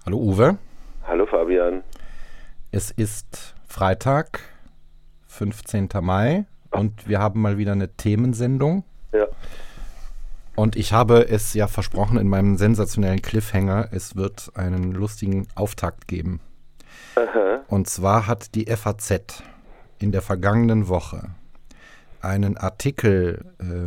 Hallo Uwe. Hallo Fabian. Es ist Freitag, 15. Mai und wir haben mal wieder eine Themensendung. Ja. Und ich habe es ja versprochen in meinem sensationellen Cliffhanger, es wird einen lustigen Auftakt geben. Aha. Und zwar hat die FAZ in der vergangenen Woche einen Artikel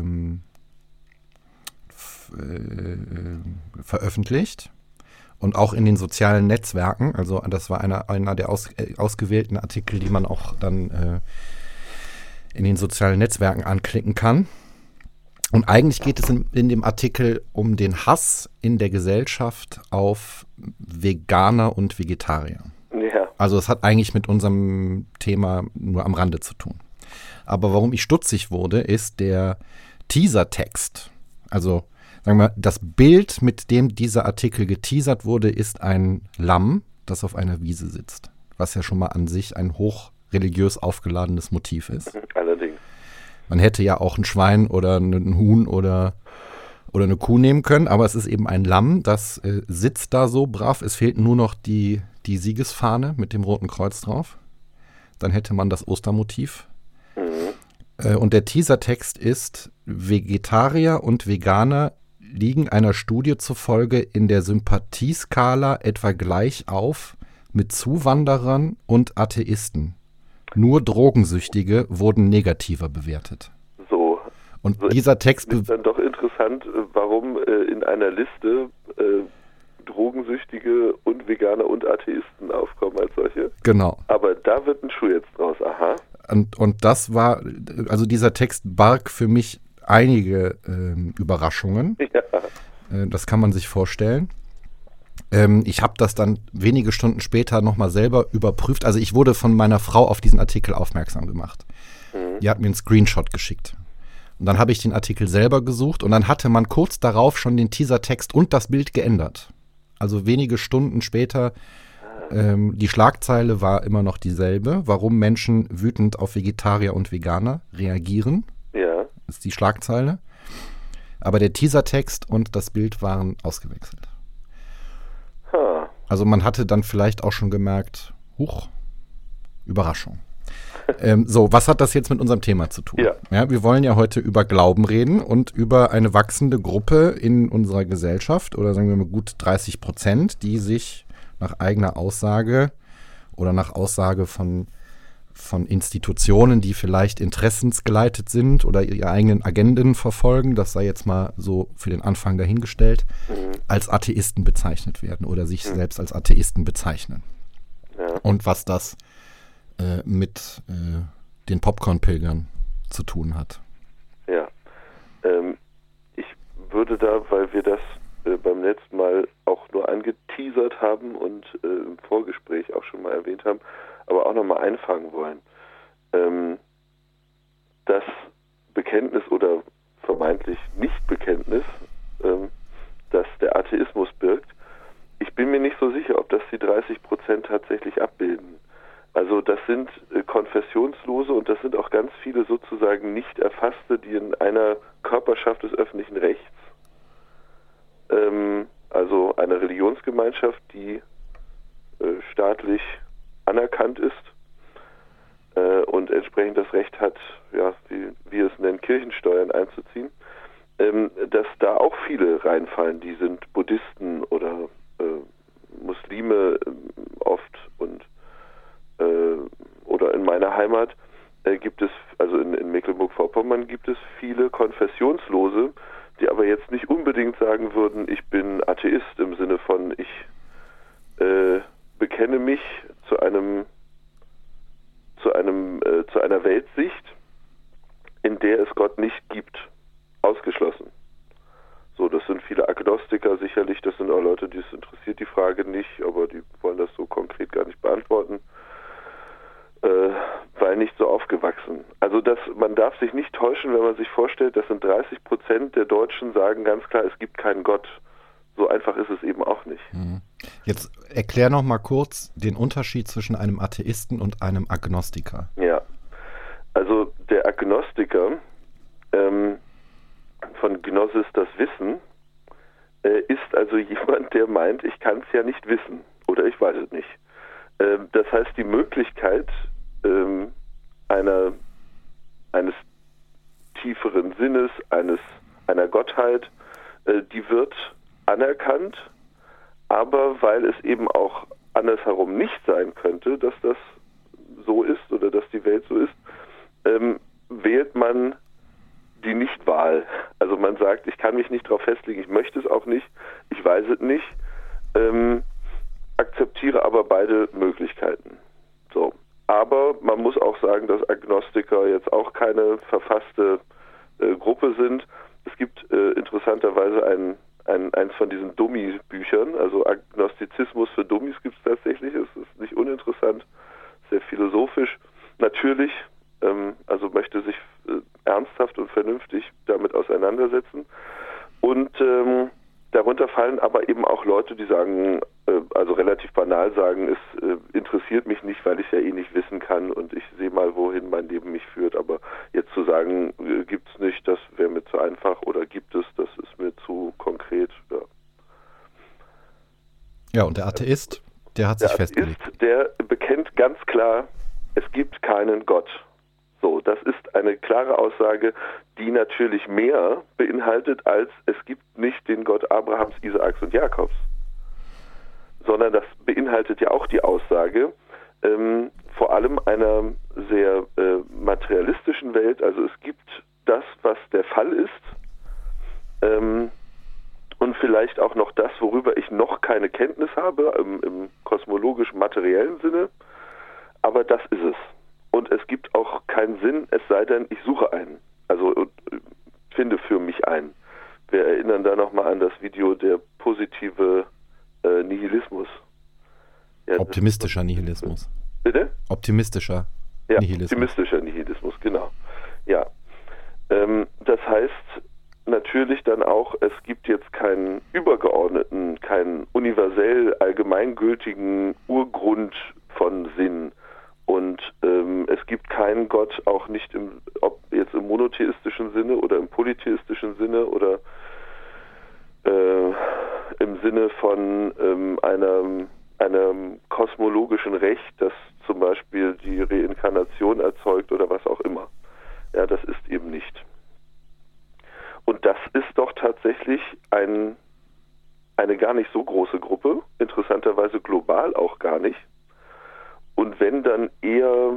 veröffentlicht und auch in den sozialen Netzwerken. Also das war einer der ausgewählten Artikel, die man auch dann in den sozialen Netzwerken anklicken kann. Und eigentlich geht es in dem Artikel um den Hass in der Gesellschaft auf Veganer und Vegetarier. Ja. Also es hat eigentlich mit unserem Thema nur am Rande zu tun. Aber warum ich stutzig wurde, ist der Teasertext. Also sagen wir mal, das Bild, mit dem dieser Artikel geteasert wurde, ist ein Lamm, das auf einer Wiese sitzt. Was ja schon mal an sich ein hochreligiös aufgeladenes Motiv ist. Allerdings. Man hätte ja auch ein Schwein oder ein Huhn oder eine Kuh nehmen können, aber es ist eben ein Lamm, das sitzt da so brav. Es fehlt nur noch die Siegesfahne mit dem Roten Kreuz drauf. Dann hätte man das Ostermotiv. Und der Teasertext ist: Vegetarier und Veganer liegen einer Studie zufolge in der Sympathieskala etwa gleich auf mit Zuwanderern und Atheisten. Nur Drogensüchtige wurden negativer bewertet. So. Und dieser Text ist dann doch interessant, warum in einer Liste Drogensüchtige und Veganer und Atheisten aufkommen als solche. Genau. Aber da wird ein Schuh jetzt draus. Aha. Und das war, also dieser Text barg für mich einige Überraschungen. Ja. Das kann man sich vorstellen. Ich habe das dann wenige Stunden später nochmal selber überprüft. Also ich wurde von meiner Frau auf diesen Artikel aufmerksam gemacht. Die hat mir einen Screenshot geschickt. Und dann habe ich den Artikel selber gesucht und dann hatte man kurz darauf schon den Teasertext und das Bild geändert. Also wenige Stunden später, die Schlagzeile war immer noch dieselbe. Warum Menschen wütend auf Vegetarier und Veganer reagieren, Ja. ist die Schlagzeile. Aber der Teasertext und das Bild waren ausgewechselt. Also man hatte dann vielleicht auch schon gemerkt, huch, Überraschung. So, was hat das jetzt mit unserem Thema zu tun? Ja, wir wollen ja heute über Glauben reden und über eine wachsende Gruppe in unserer Gesellschaft oder sagen wir mal gut 30%, die sich nach eigener Aussage oder nach Aussage von Institutionen, die vielleicht interessensgeleitet sind oder ihre eigenen Agenden verfolgen, das sei jetzt mal so für den Anfang dahingestellt, als Atheisten bezeichnet werden oder sich selbst als Atheisten bezeichnen. Ja. Und was das mit den Popcorn-Pilgern zu tun hat. Ja. Ich würde da, weil wir das beim letzten Mal auch nur angeteasert haben und im Vorgespräch auch schon mal erwähnt haben, aber auch nochmal einfangen wollen. Das Bekenntnis oder vermeintlich Nichtbekenntnis, das der Atheismus birgt, ich bin mir nicht so sicher, ob das die 30% tatsächlich abbilden. Also das sind Konfessionslose und das sind auch ganz viele sozusagen nicht Erfasste, die in einer Körperschaft des öffentlichen Rechts, also einer Religionsgemeinschaft, die staatlich anerkannt ist und entsprechend das Recht hat, ja, wie wir es nennen, Kirchensteuern einzuziehen, dass da auch viele reinfallen, die sind Buddhisten oder Muslime oft und oder in meiner Heimat gibt es, also in Mecklenburg-Vorpommern gibt es viele Konfessionslose, die aber jetzt nicht unbedingt sagen würden, ich bin Atheist im Sinne von, ich bekenne mich zu einer Weltsicht, in der es Gott nicht gibt, ausgeschlossen. So, das sind viele Agnostiker sicherlich, das sind auch Leute, die es interessiert, die Frage nicht, aber die wollen das so konkret gar nicht beantworten, weil nicht so aufgewachsen. Also man darf sich nicht täuschen, wenn man sich vorstellt, das sind 30% der Deutschen sagen ganz klar, es gibt keinen Gott. So einfach ist es eben auch nicht. Jetzt erklär noch mal kurz den Unterschied zwischen einem Atheisten und einem Agnostiker. Ja, also der Agnostiker, von Gnosis das Wissen, ist also jemand, der meint, ich kann es ja nicht wissen oder ich weiß es nicht. Das heißt, die Möglichkeit eines tieferen Sinnes, einer Gottheit, die wird anerkannt, aber weil es eben auch andersherum nicht sein könnte, dass das so ist oder dass die Welt so ist, wählt man die Nichtwahl. Also man sagt, ich kann mich nicht darauf festlegen, ich möchte es auch nicht, ich weiß es nicht, akzeptiere aber beide Möglichkeiten. So. Aber man muss auch sagen, dass Agnostiker jetzt auch keine verfasste Gruppe sind. Es gibt interessanterweise eins von diesen Dummy-Büchern, also Agnostizismus für Dummies gibt es tatsächlich, es ist nicht uninteressant, sehr philosophisch. Natürlich, also möchte sich ernsthaft und vernünftig damit auseinandersetzen. Und darunter fallen aber eben auch Leute, die sagen, also relativ banal sagen, es interessiert mich nicht, weil ich ja eh nicht wissen kann und ich sehe mal, wohin mein Leben mich führt. Aber jetzt zu sagen, gibt's nicht, das wäre mir zu einfach oder gibt es, das ist mir zu konkret. Ja, ja, und der Atheist, der hat sich festgelegt. Der bekennt ganz klar, es gibt keinen Gott. So, das ist eine klare Aussage, die natürlich mehr beinhaltet als es gibt nicht den Gott Abrahams, Isaaks und Jakobs. Sondern das beinhaltet ja auch die Aussage, vor allem einer sehr materialistischen Welt, also es gibt das, was der Fall ist, und vielleicht auch noch das, worüber ich noch keine Kenntnis habe, im kosmologisch-materiellen Sinne, aber das ist es. Und es gibt auch keinen Sinn, es sei denn, ich suche einen. Also finde für mich einen. Wir erinnern da nochmal an das Video der positive Nihilismus. Ja, optimistischer Nihilismus. Bitte? Optimistischer Nihilismus. Optimistischer Nihilismus, genau. Ja. Das heißt natürlich dann auch, es gibt jetzt keinen übergeordneten, keinen universell allgemeingültigen Urgrund von Sinn. Und es gibt keinen Gott, auch nicht ob jetzt im monotheistischen Sinne oder im polytheistischen Sinne oder im Sinne von einem kosmologischen Recht, das zum Beispiel die Reinkarnation erzeugt oder was auch immer. Ja, das ist eben nicht. Und das ist doch tatsächlich eine gar nicht so große Gruppe, interessanterweise global auch gar nicht. Und wenn dann eher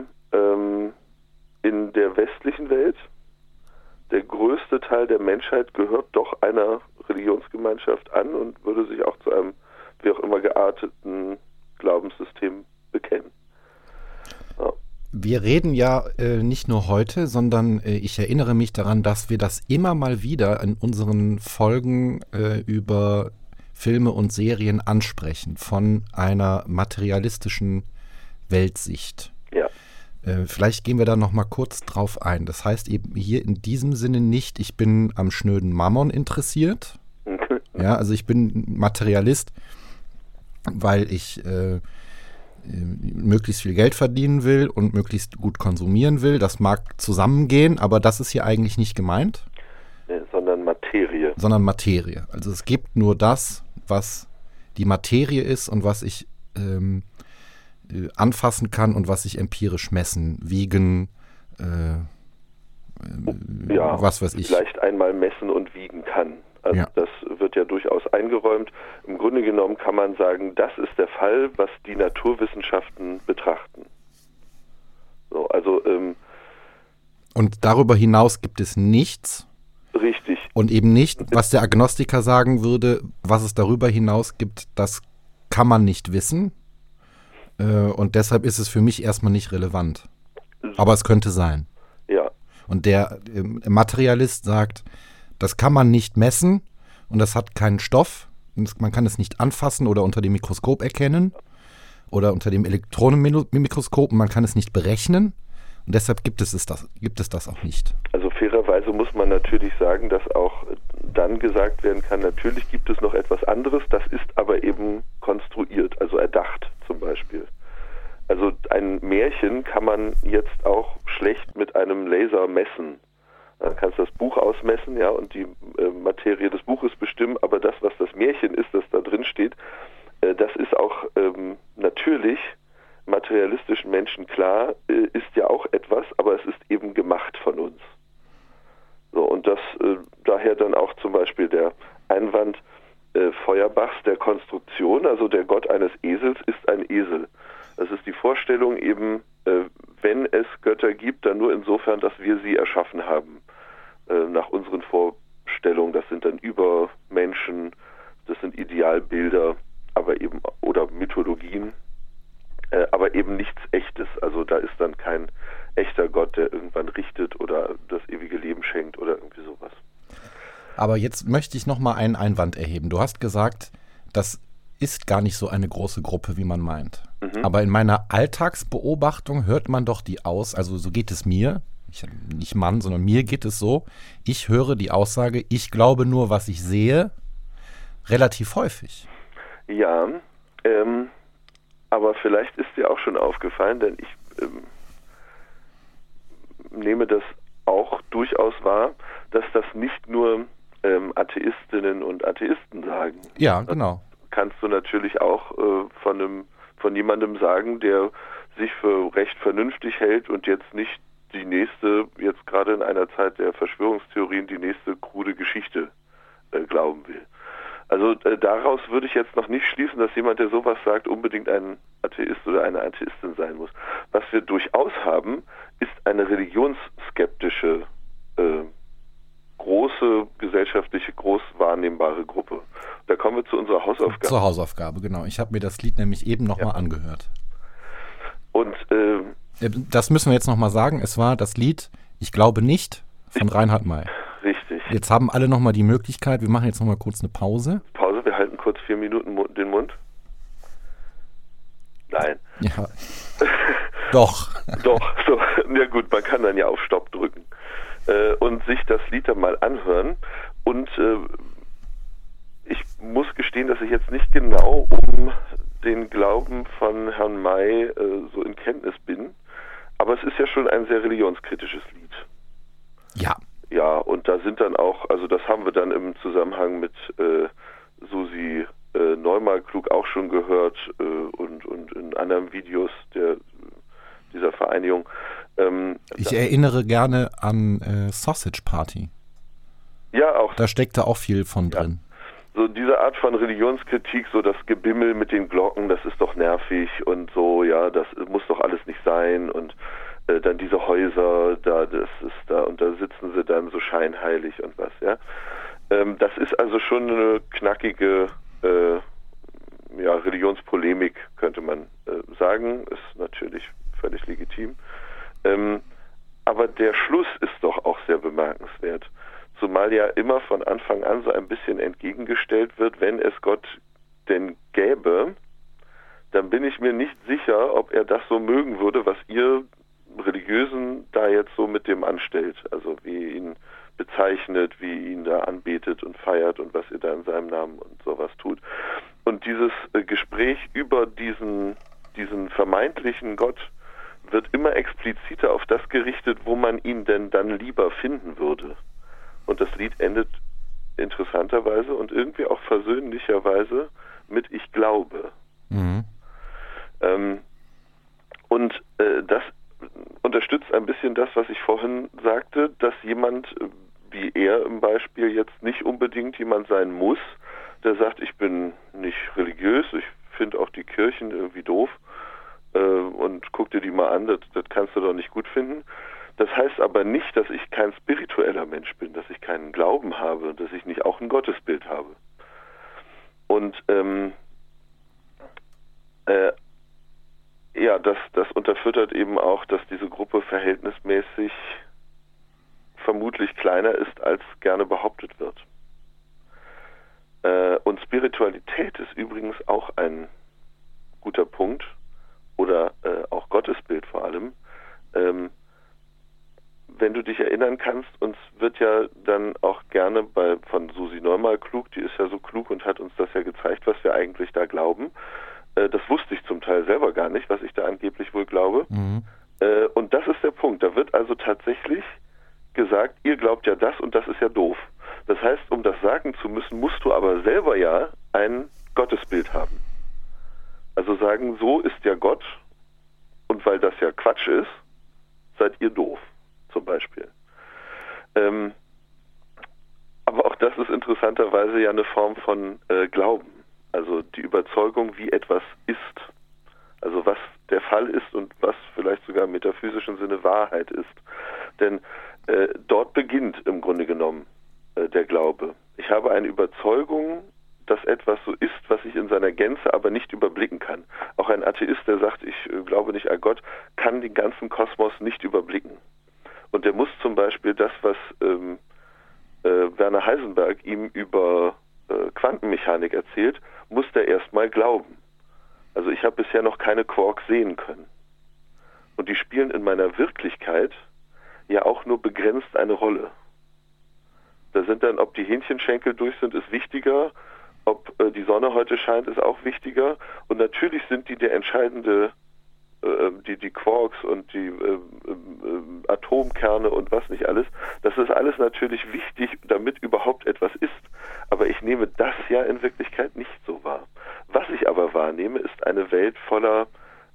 in der westlichen Welt, der größte Teil der Menschheit gehört doch einer Religionsgemeinschaft an und würde sich auch zu einem wie auch immer gearteten Glaubenssystem bekennen. Ja. Wir reden ja nicht nur heute, sondern ich erinnere mich daran, dass wir das immer mal wieder in unseren Folgen über Filme und Serien ansprechen, von einer materialistischen Weltsicht. Ja. Vielleicht gehen wir da noch mal kurz drauf ein. Das heißt eben hier in diesem Sinne nicht, ich bin am schnöden Mammon interessiert. Ja, also ich bin Materialist, weil ich möglichst viel Geld verdienen will und möglichst gut konsumieren will. Das mag zusammengehen, aber das ist hier eigentlich nicht gemeint. Sondern Materie. Sondern Materie. Also es gibt nur das, was die Materie ist und was ich anfassen kann und was ich empirisch messen, wiegen, was weiß ich. Vielleicht einmal messen und wiegen kann. Also ja. Das wird ja durchaus eingeräumt. Im Grunde genommen kann man sagen, das ist der Fall, was die Naturwissenschaften betrachten. So, also und darüber hinaus gibt es nichts. Richtig. Und eben nicht, was der Agnostiker sagen würde, was es darüber hinaus gibt, das kann man nicht wissen. Und deshalb ist es für mich erstmal nicht relevant. Aber es könnte sein. Ja. Und der Materialist sagt, das kann man nicht messen und das hat keinen Stoff. Man kann es nicht anfassen oder unter dem Mikroskop erkennen oder unter dem Elektronenmikroskop und man kann es nicht berechnen. Und deshalb gibt es das auch nicht. Also fairerweise muss man natürlich sagen, dass auch dann gesagt werden kann, natürlich gibt es noch etwas anderes, das ist aber eben konstruiert, also erdacht zum Beispiel. Also ein Märchen kann man jetzt auch schlecht mit einem Laser messen. Dann kannst du das Buch ausmessen, ja, und die Materie des Buches bestimmen, aber das, was das der Konstruktion, also der Gott eines Esels ist ein Esel. Das ist die Vorstellung eben, wenn es Götter gibt, dann nur insofern, dass wir sie erschaffen haben. Nach unseren Vorstellungen, das sind dann Übermenschen, das sind Idealbilder, aber eben, oder Mythologien, aber eben nichts Echtes. Also da ist dann kein echter Gott, der irgendwann richtet oder das ewige Leben schenkt oder irgendwie sowas. Aber jetzt möchte ich nochmal einen Einwand erheben. Du hast gesagt, das ist gar nicht so eine große Gruppe, wie man meint. Mhm. Aber in meiner Alltagsbeobachtung hört man doch die also so geht es mir, nicht Mann, sondern mir geht es so, ich höre die Aussage, ich glaube nur, was ich sehe, relativ häufig. Ja, aber vielleicht ist dir auch schon aufgefallen, denn ich nehme das auch durchaus wahr, dass das nicht nur Atheistinnen und Atheisten sagen. Ja, genau. Das kannst du natürlich auch von jemandem sagen, der sich für recht vernünftig hält und jetzt nicht die nächste, jetzt gerade in einer Zeit der Verschwörungstheorien, die nächste krude Geschichte glauben will. Also daraus würde ich jetzt noch nicht schließen, dass jemand, der sowas sagt, unbedingt ein Atheist oder eine Atheistin sein muss. Was wir durchaus haben, ist eine religionsskeptische, große, gesellschaftliche, groß wahrnehmbare Gruppe. Da kommen wir zu unserer Hausaufgabe. Zur Hausaufgabe, genau. Ich habe mir das Lied nämlich eben nochmal angehört. Und das müssen wir jetzt nochmal sagen. Es war das Lied Ich glaube nicht von Reinhard May. Richtig. Jetzt haben alle nochmal die Möglichkeit, wir machen jetzt nochmal kurz eine Pause. Wir halten kurz 4 Minuten den Mund. Nein. Ja. Doch. Doch, so. Ja gut, man kann dann ja auf Stopp drücken und sich das Lied dann mal anhören. Und ich muss gestehen, dass ich jetzt nicht genau um den Glauben von Herrn May so in Kenntnis bin. Aber es ist ja schon ein sehr religionskritisches Lied. Ja. Ja, und da sind dann auch, also das haben wir dann im Zusammenhang mit Susi Neumal-Klug auch schon gehört und in anderen Videos dieser Vereinigung. Ich erinnere gerne an Sausage Party. Ja, auch. Da steckte auch viel von drin. So diese Art von Religionskritik, so das Gebimmel mit den Glocken, das ist doch nervig und so, ja, das muss doch alles nicht sein und dann diese Häuser, da, das ist da und da sitzen sie dann so scheinheilig und was, ja. Das ist also schon eine knackige Religionspolemik, könnte man sagen, ist natürlich völlig legitim. Aber der Schluss ist doch auch sehr bemerkenswert. Zumal ja immer von Anfang an so ein bisschen entgegengestellt wird, wenn es Gott denn gäbe, dann bin ich mir nicht sicher, ob er das so mögen würde, was ihr Religiösen da jetzt so mit dem anstellt. Also wie ihr ihn bezeichnet, wie ihr ihn da anbetet und feiert und was ihr da in seinem Namen und sowas tut. Und dieses Gespräch über diesen vermeintlichen Gott wird immer expliziter auf das gerichtet, wo man ihn denn dann lieber finden würde. Und das Lied endet interessanterweise und irgendwie auch versöhnlicherweise mit Ich glaube. Mhm. Das unterstützt ein bisschen das, was ich vorhin sagte, dass jemand wie er im Beispiel jetzt nicht unbedingt jemand sein muss, der sagt, ich bin nicht religiös, ich finde auch die Kirchen irgendwie doof und guck dir die mal an, das kannst du doch nicht gut finden. Das heißt aber nicht, dass ich kein spiritueller Mensch bin, dass ich keinen Glauben habe, dass ich nicht auch ein Gottesbild habe. Und das unterfüttert eben auch, dass diese Gruppe verhältnismäßig vermutlich kleiner ist, als gerne behauptet wird. Und Spiritualität ist übrigens auch ein guter Punkt, oder auch Gottesbild vor allem. Wenn du dich erinnern kannst, uns wird ja dann auch gerne von Susi Neumal-Klug, die ist ja so klug und hat uns das ja gezeigt, was wir eigentlich da glauben. Das wusste ich zum Teil selber gar nicht, was ich da angeblich wohl glaube. Mhm. Und das ist der Punkt. Da wird also tatsächlich gesagt, ihr glaubt ja das und das ist ja doof. Das heißt, um das sagen zu müssen, musst du aber selber ja ein Gottesbild haben. Also sagen, so ist ja Gott und weil das ja Quatsch ist, seid ihr doof, zum Beispiel. Aber auch das ist interessanterweise ja eine Form von Glauben. Also die Überzeugung, wie etwas ist. Also was der Fall ist und was vielleicht sogar im metaphysischen Sinne Wahrheit ist. Denn dort beginnt im Grunde genommen der Glaube. Ich habe eine Überzeugung, dass etwas so ist, was ich in seiner Gänze aber nicht überblicken kann. Auch ein Atheist, der sagt, ich glaube nicht an Gott, kann den ganzen Kosmos nicht überblicken. Und der muss zum Beispiel das, was Werner Heisenberg ihm über Quantenmechanik erzählt, muss der erstmal glauben. Also ich habe bisher noch keine Quarks sehen können. Und die spielen in meiner Wirklichkeit ja auch nur begrenzt eine Rolle. Da sind dann, ob die Hähnchenschenkel durch sind, ist wichtiger, ob die Sonne heute scheint, ist auch wichtiger. Und natürlich sind die der entscheidende, die Quarks und die Atomkerne und was nicht alles. Das ist alles natürlich wichtig, damit überhaupt etwas ist. Aber ich nehme das ja in Wirklichkeit nicht so wahr. Was ich aber wahrnehme, ist eine Welt voller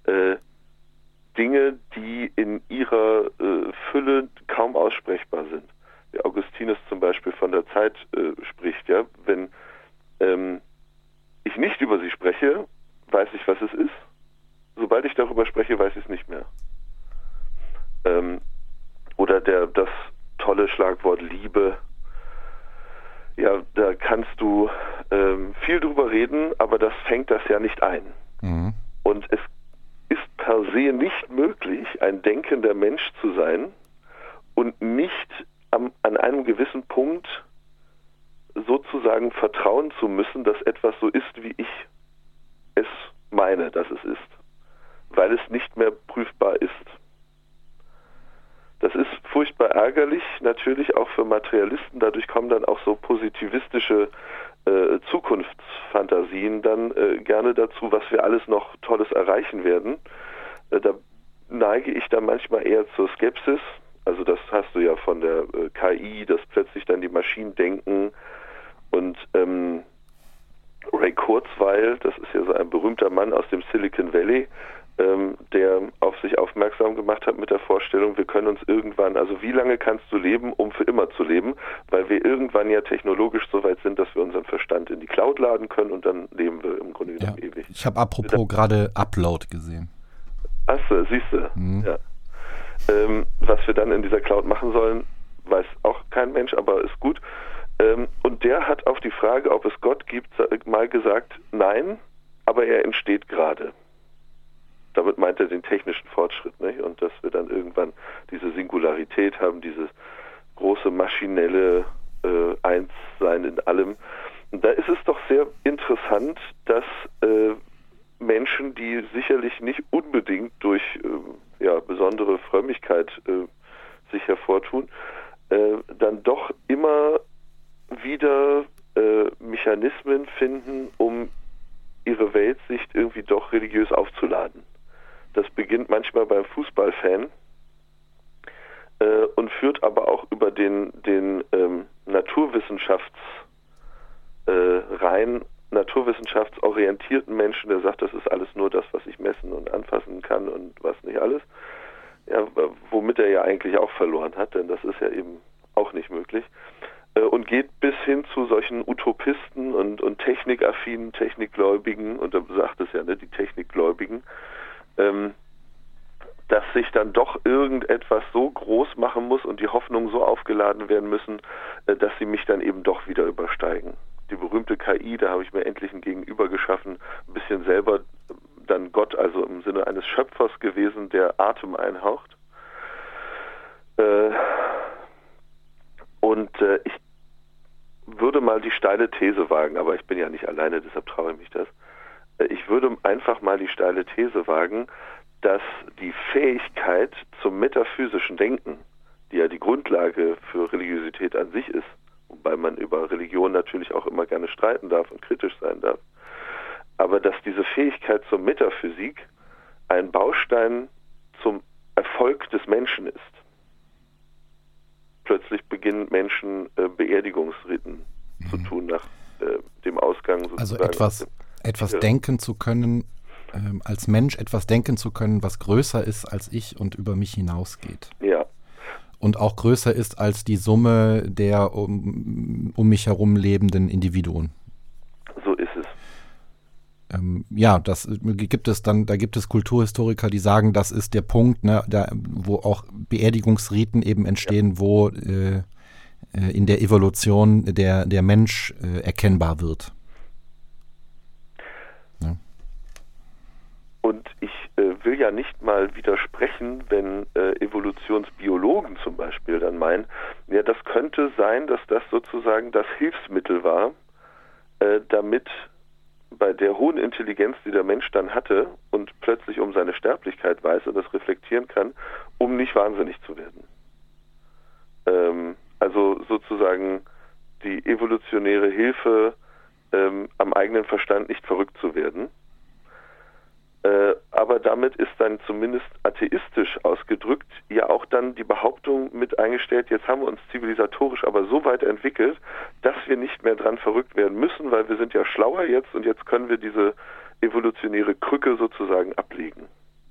Dinge, die in ihrer Fülle kaum aussprechbar sind. Wie Augustinus zum Beispiel von der Zeit spricht, ja, wenn ich nicht über sie spreche, weiß ich, was es ist. Sobald ich darüber spreche, weiß ich es nicht mehr. Oder das tolle Schlagwort Liebe. Ja, da kannst du viel drüber reden, aber das fängt das ja nicht ein. Mhm. Und es ist per se nicht möglich, ein denkender Mensch zu sein und nicht an einem gewissen Punkt sozusagen vertrauen zu müssen, dass etwas so ist, wie ich es meine, dass es ist, weil es nicht mehr prüfbar ist. Das ist furchtbar ärgerlich, natürlich auch für Materialisten. Dadurch kommen dann auch so positivistische Zukunftsfantasien dann gerne dazu, was wir alles noch Tolles erreichen werden. Da neige ich dann manchmal eher zur Skepsis. Also das hast du ja von der KI, dass plötzlich dann die Maschinen denken. Und Ray Kurzweil, das ist ja so ein berühmter Mann aus dem Silicon Valley, der auf sich aufmerksam gemacht hat mit der Vorstellung, wir können uns irgendwann, also wie lange kannst du leben, um für immer zu leben, weil wir irgendwann ja technologisch so weit sind, dass wir unseren Verstand in die Cloud laden können und dann leben wir im Grunde genommen ewig. Ich habe apropos gerade Upload gesehen. Achso, siehst du. Mhm. Ja. Was wir dann in dieser Cloud machen sollen, weiß auch kein Mensch, aber ist gut. Und der hat auf die Frage, ob es Gott gibt, mal gesagt, nein, aber er entsteht gerade. Damit meint er den technischen Fortschritt, nicht? Und dass wir dann irgendwann diese Singularität haben, dieses große maschinelle Einssein in allem. Und da ist es doch sehr interessant, dass Menschen, die sicherlich nicht unbedingt durch besondere Frömmigkeit sich hervortun, dann doch immer wieder Mechanismen finden, um ihre Weltsicht irgendwie doch religiös aufzuladen. Das beginnt manchmal beim Fußballfan und führt aber auch über den rein naturwissenschaftsorientierten Menschen, der sagt, das ist alles nur das, was ich messen und anfassen kann und was nicht alles, ja, womit er ja eigentlich auch verloren hat, denn das ist ja eben auch nicht möglich. Und geht bis hin zu solchen Utopisten und technikaffinen, Technikgläubigen, und da sagt es ja, ne, die Technikgläubigen, dass sich dann doch irgendetwas so groß machen muss und die Hoffnungen so aufgeladen werden müssen, dass sie mich dann eben doch wieder übersteigen. Die berühmte KI, da habe ich mir endlich ein Gegenüber geschaffen, ein bisschen selber dann Gott, also im Sinne eines Schöpfers gewesen, der Atem einhaucht. Ich würde mal die steile These wagen, aber ich bin ja nicht alleine, deshalb traue ich mich das. Ich würde einfach mal die steile These wagen, dass die Fähigkeit zum metaphysischen Denken, die ja die Grundlage für Religiosität an sich ist, wobei man über Religion natürlich auch immer gerne streiten darf und kritisch sein darf, aber dass diese Fähigkeit zur Metaphysik ein Baustein zum Erfolg des Menschen ist. Plötzlich beginnen Menschen Beerdigungsriten zu tun nach dem Ausgang sozusagen. Also etwas denken zu können, als Mensch etwas denken zu können, was größer ist als ich und über mich hinausgeht. Ja. Und auch größer ist als die Summe der um mich herum lebenden Individuen. So ist es. Da gibt es Kulturhistoriker, die sagen, das ist der Punkt, ne, wo auch Beerdigungsriten eben entstehen, wo in der Evolution der Mensch erkennbar wird. Ja. Und ich will ja nicht mal widersprechen, wenn Evolutionsbiologen zum Beispiel dann meinen, ja, das könnte sein, dass das sozusagen das Hilfsmittel war, damit bei der hohen Intelligenz, die der Mensch dann hatte und plötzlich um seine Sterblichkeit weiß und das reflektieren kann, um nicht wahnsinnig zu werden. Also sozusagen die evolutionäre Hilfe, am eigenen Verstand nicht verrückt zu werden. Aber damit ist dann zumindest atheistisch ausgedrückt ja auch dann die Behauptung mit eingestellt, jetzt haben wir uns zivilisatorisch aber so weit entwickelt, dass wir nicht mehr dran verrückt werden müssen, weil wir sind ja schlauer jetzt und jetzt können wir diese evolutionäre Krücke sozusagen ablegen.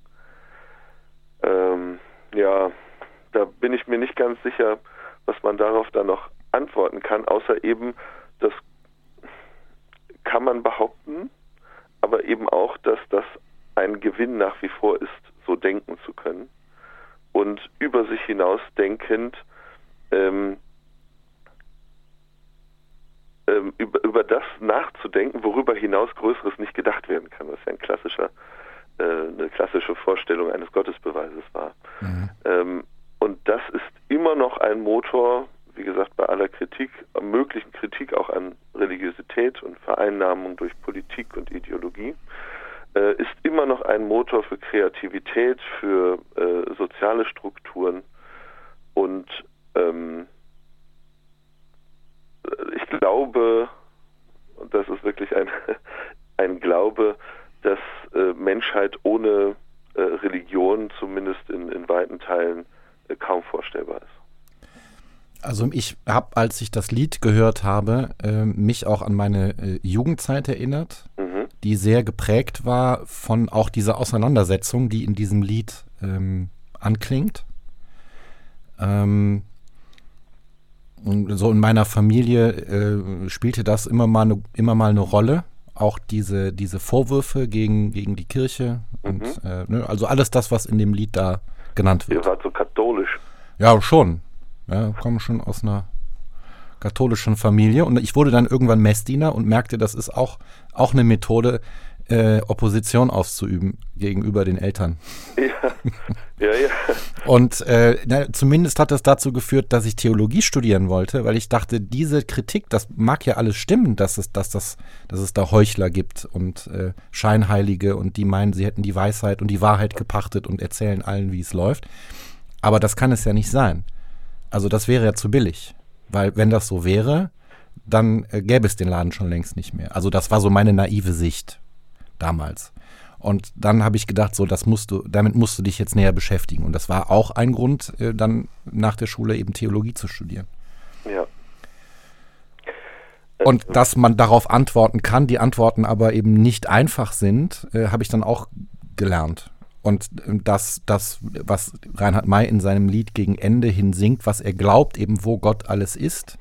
Ja, da bin ich mir nicht ganz sicher, was man darauf dann noch antworten kann, außer eben, das kann man behaupten, aber eben auch, dass das ein Gewinn nach wie vor ist, so denken zu können und über sich hinaus denkend über das nachzudenken, worüber hinaus Größeres nicht gedacht werden kann, was ja eine klassische Vorstellung eines Gottesbeweises war. Mhm. Und das ist immer noch ein Motor, wie gesagt, bei aller Kritik, möglichen Kritik auch an Religiosität und Vereinnahmung durch Politik und Ideologie, ist immer noch ein Motor für Kreativität, für soziale Strukturen und ich glaube, und das ist wirklich ein Glaube, dass Menschheit ohne Religion zumindest in weiten Teilen kaum vorstellbar ist. Also ich habe, als ich das Lied gehört habe, mich auch an meine Jugendzeit erinnert, die sehr geprägt war von auch dieser Auseinandersetzung, die in diesem Lied anklingt. Und so in meiner Familie spielte das immer mal eine Rolle. Auch diese Vorwürfe gegen die Kirche und also alles das, was in dem Lied da genannt wird. Ihr wart so katholisch. Ja, schon. Ja, komme schon aus einer katholischen Familie und ich wurde dann irgendwann Messdiener und merkte, das ist auch eine Methode, Opposition auszuüben gegenüber den Eltern. Ja. Und zumindest hat das dazu geführt, dass ich Theologie studieren wollte, weil ich dachte, diese Kritik, das mag ja alles stimmen, dass es da Heuchler gibt und Scheinheilige und die meinen, sie hätten die Weisheit und die Wahrheit gepachtet und erzählen allen, wie es läuft. Aber das kann es ja nicht sein. Also das wäre ja zu billig. Weil wenn das so wäre, dann gäbe es den Laden schon längst nicht mehr. Also das war so meine naive Sicht damals. Und dann habe ich gedacht, so damit musst du dich jetzt näher beschäftigen. Und das war auch ein Grund, dann nach der Schule eben Theologie zu studieren. Ja. Und dass man darauf antworten kann, die Antworten aber eben nicht einfach sind, habe ich dann auch gelernt. Und das, was Reinhard May in seinem Lied gegen Ende hin singt, was er glaubt, eben wo Gott alles ist,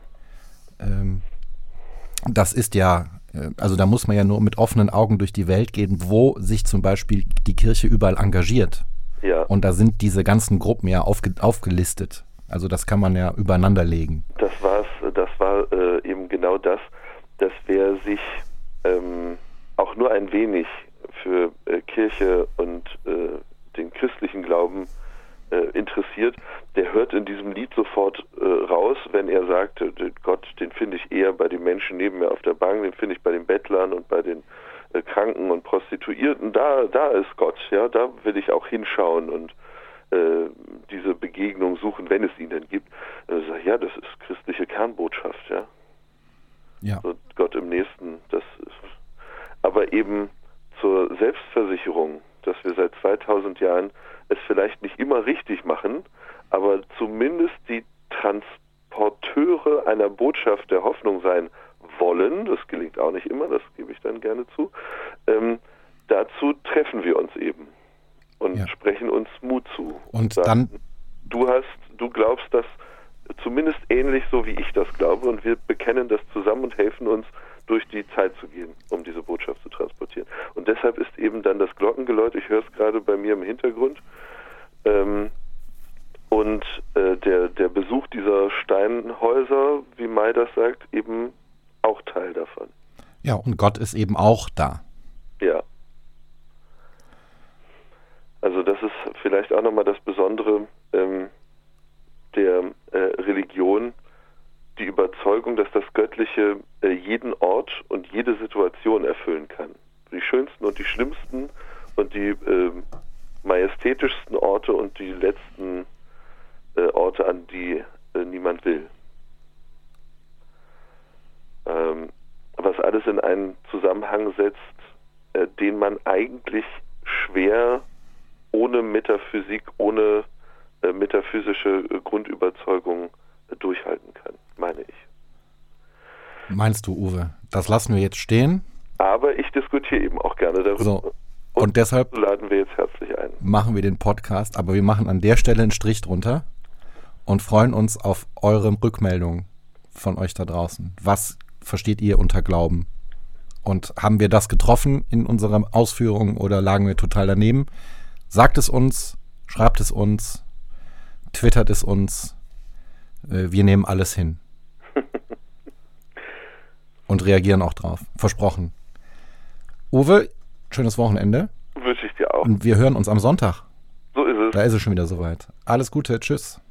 das ist ja, also da muss man ja nur mit offenen Augen durch die Welt gehen, wo sich zum Beispiel die Kirche überall engagiert. Ja. Und da sind diese ganzen Gruppen ja aufgelistet. Also das kann man ja übereinander legen. Das war eben genau das, dass wer sich auch nur ein wenig für Kirche und den christlichen Glauben interessiert, der hört in diesem Lied sofort raus, wenn er sagt, Gott, den finde ich eher bei den Menschen neben mir auf der Bank, den finde ich bei den Bettlern und bei den Kranken und Prostituierten, da ist Gott, ja, da will ich auch hinschauen und diese Begegnung suchen, wenn es ihn denn gibt. Ja, das ist christliche Kernbotschaft, ja. Ja. So Gott im Nächsten, das ist, aber eben zur Selbstversicherung, dass wir seit 2000 Jahren es vielleicht nicht immer richtig machen, aber zumindest die Transporteure einer Botschaft der Hoffnung sein wollen, das gelingt auch nicht immer, das gebe ich dann gerne zu, dazu treffen wir uns eben und sprechen uns Mut zu. Und sagen, dann du glaubst das zumindest ähnlich so, wie ich das glaube und wir bekennen das zusammen und helfen uns, durch die Zeit zu gehen, um diese Botschaft zu transportieren. Und und deshalb ist eben dann das Glockengeläut, ich höre es gerade bei mir im Hintergrund, und der Besuch dieser Steinhäuser, wie May das sagt, eben auch Teil davon. Ja, und Gott ist eben auch da. Ja. Also das ist vielleicht auch nochmal das Besondere der Religion, die Überzeugung, dass das Göttliche jeden Ort und jede Situation erfüllen kann. Die schönsten und die schlimmsten und die majestätischsten Orte und die letzten Orte, an die niemand will. Was alles in einen Zusammenhang setzt, den man eigentlich schwer ohne Metaphysik, ohne metaphysische Grundüberzeugung durchhalten kann, meine ich. Meinst du, Uwe? Das lassen wir jetzt stehen. Aber ich diskutiere eben auch gerne darüber. So. Und deshalb laden wir jetzt herzlich ein. Machen wir den Podcast, aber wir machen an der Stelle einen Strich drunter und freuen uns auf eure Rückmeldungen von euch da draußen. Was versteht ihr unter Glauben? Und haben wir das getroffen in unserer Ausführung oder lagen wir total daneben? Sagt es uns, schreibt es uns, twittert es uns. Wir nehmen alles hin. Und reagieren auch drauf. Versprochen. Uwe, schönes Wochenende. Wünsche ich dir auch. Und wir hören uns am Sonntag. So ist es. Da ist es schon wieder soweit. Alles Gute, tschüss.